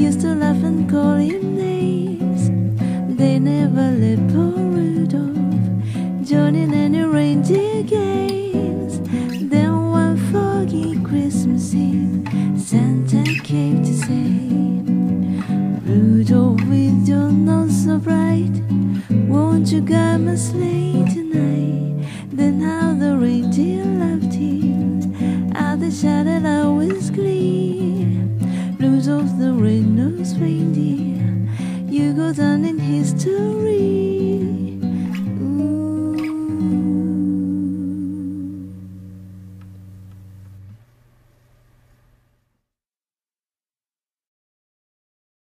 used to laugh and call him names. They never let poor Rudolph join in any reindeer games. Then one foggy Christmas Eve, Santa came to say, Rudolph, with your nose so bright, won't you guide my sleigh tonight? Then how the reindeer loved him, how they shouted out with glee. Rudolph the red-nosed reindeer, you go down in history.